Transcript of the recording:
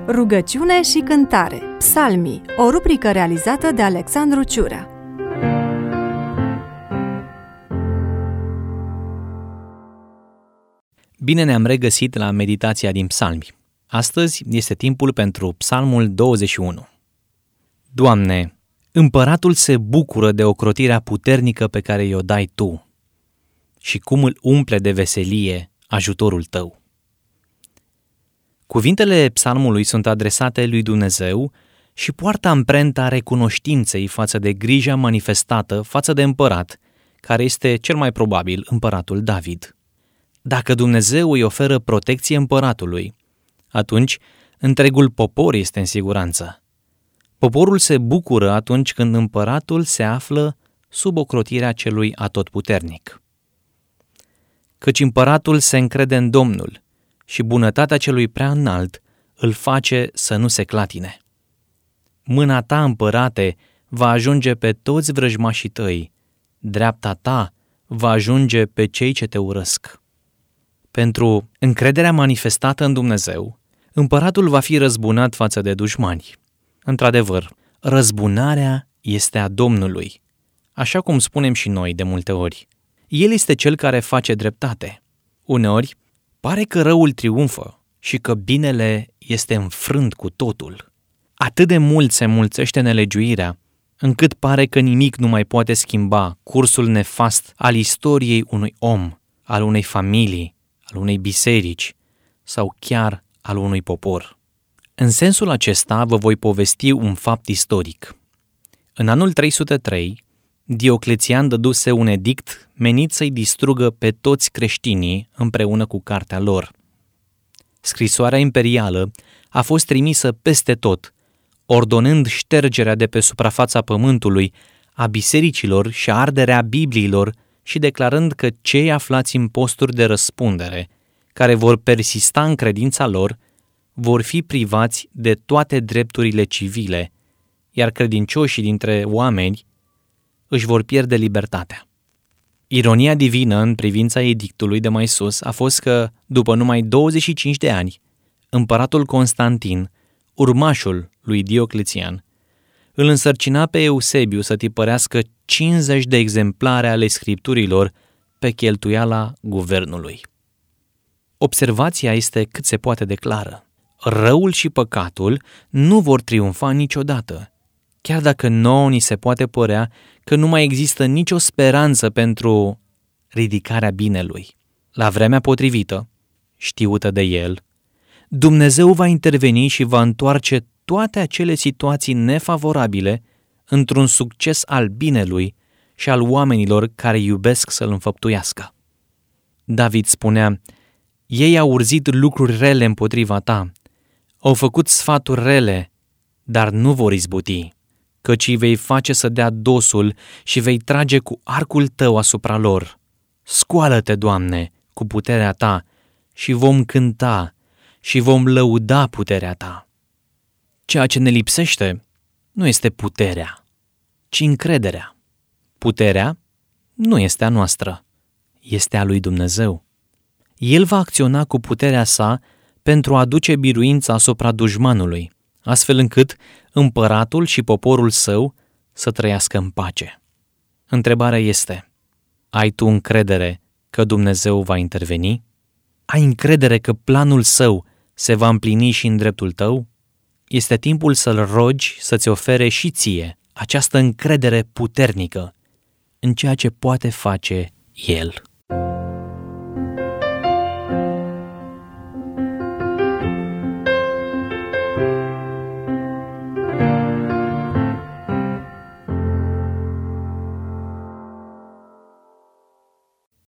Rugăciune și cântare. Psalmii, o rubrică realizată de Alexandru Ciura. Bine ne-am regăsit la meditația din Psalmi. Astăzi este timpul pentru Psalmul 21. Doamne, împăratul se bucură de ocrotirea puternică pe care i-o dai Tu și cum îl umple de veselie ajutorul Tău. Cuvintele psalmului sunt adresate lui Dumnezeu și poartă amprenta recunoștinței față de grija manifestată față de împărat, care este cel mai probabil împăratul David. Dacă Dumnezeu îi oferă protecție împăratului, atunci întregul popor este în siguranță. Poporul se bucură atunci când împăratul se află sub ocrotirea celui atotputernic. Căci împăratul se încrede în Domnul și bunătatea celui prea înalt îl face să nu se clatine. Mâna Ta, împărate, va ajunge pe toți vrăjmașii Tăi, dreapta Ta va ajunge pe cei ce Te urăsc. Pentru încrederea manifestată în Dumnezeu, împăratul va fi răzbunat față de dușmani. Într-adevăr, răzbunarea este a Domnului, așa cum spunem și noi de multe ori. El este cel care face dreptate. Uneori, pare că răul triumfă și că binele este înfrânt cu totul. Atât de mult se mulțește nelegiuirea, încât pare că nimic nu mai poate schimba cursul nefast al istoriei unui om, al unei familii, al unei biserici sau chiar al unui popor. În sensul acesta vă voi povesti un fapt istoric. În anul 303, Dioclețian dăduse un edict menit să-i distrugă pe toți creștinii împreună cu cartea lor. Scrisoarea imperială a fost trimisă peste tot, ordonând ștergerea de pe suprafața pământului a bisericilor și arderea Bibliilor și declarând că cei aflați în posturi de răspundere, care vor persista în credința lor, vor fi privați de toate drepturile civile, iar credincioșii dintre oameni își vor pierde libertatea. Ironia divină în privința edictului de mai sus a fost că, după numai 25 de ani, împăratul Constantin, urmașul lui Dioclețian, îl însărcina pe Eusebiu să tipărească 50 de exemplare ale scripturilor pe cheltuiala guvernului. Observația este cât se poate de clară. Răul și păcatul nu vor triumfa niciodată, chiar dacă nouă ni se poate părea că nu mai există nicio speranță pentru ridicarea binelui. La vremea potrivită, știută de El, Dumnezeu va interveni și va întoarce toate acele situații nefavorabile într-un succes al binelui și al oamenilor care iubesc să-L înfăptuiască. David spunea: ei au urzit lucruri rele împotriva ta, au făcut sfaturi rele, dar nu vor izbuti, căci îi vei face să dea dosul și vei trage cu arcul tău asupra lor. Scoală-te, Doamne, cu puterea ta și vom cânta și vom lăuda puterea ta. Ceea ce ne lipsește nu este puterea, ci încrederea. Puterea nu este a noastră, este a lui Dumnezeu. El va acționa cu puterea sa pentru a aduce biruința asupra dușmanului, astfel încât împăratul și poporul său să trăiască în pace. Întrebarea este: ai tu încredere că Dumnezeu va interveni? Ai încredere că planul său se va împlini și în dreptul tău? Este timpul să-L rogi să-ți ofere și ție această încredere puternică în ceea ce poate face El.